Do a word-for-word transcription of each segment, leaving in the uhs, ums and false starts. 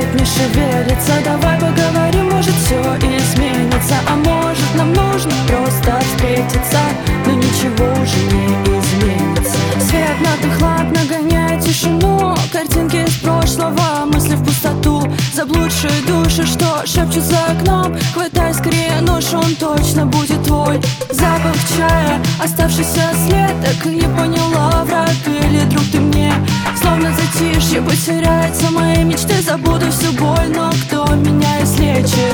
лежит, не шевелится. Давай поговорим, может все изменится. А может нам нужно просто встретиться, но ничего уже не изменится. Свет натух ламп нагоняет тишину, картинки из прошлого, мысли в пустоту. Заблудшие души, что шепчут за окном. Хватай скорее нож, он точно будет твой. Запах чая, оставшийся след. Так и не поняла, враг или друг ты мне. Словно затишье потеряется мои мечты. Забуду всю боль, но кто меня излечит?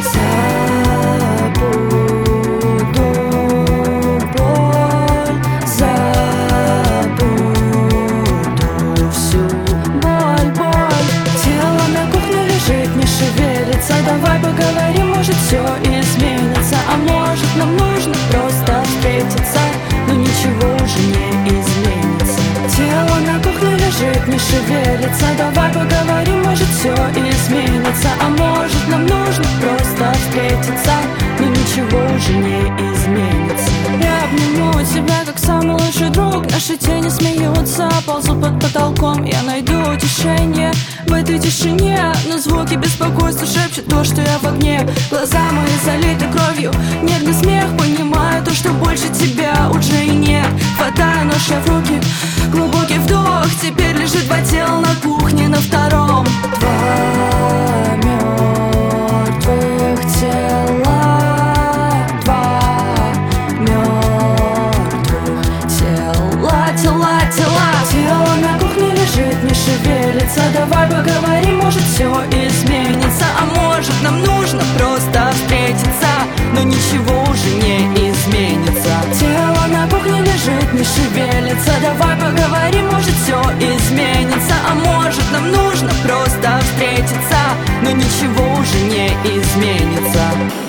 Забуду боль, забуду всю боль, боль. Тело на кухне лежит, не шевелится. Давай поговорим, может все изменится. А может нам нужно просто встретиться, но ничего уже не изменится. Тело на кухне лежит, не шевелится. Давай поговорим, может все изменится. А может нам нужно просто встретиться, но ничего уже не изменится. Я обниму тебя, как самый лучший друг. Наши тени смеются, ползут под потолком. Я найду утешение в этой тишине, но звуки беспокойства шепчут то, что я в огне. Глаза мои залиты кровью, нервный смех. Понимаю то, что больше тебя уже и нет. Хватаю нож я в руки, глубокий вдох. Теперь лежит два тела на кухне на втором. Два мертвых тела, два мертвых тела, тела, тела. Тело на кухне лежит, не шевелится. Давай поговорим, может все изменится. А может нам нужно просто встретиться, но ничего уже не изменится. Тело на кухне лежит, не шевелится. Давай поговорим, может все изменится. А может нам нужно просто встретиться, но ничего уже не изменится.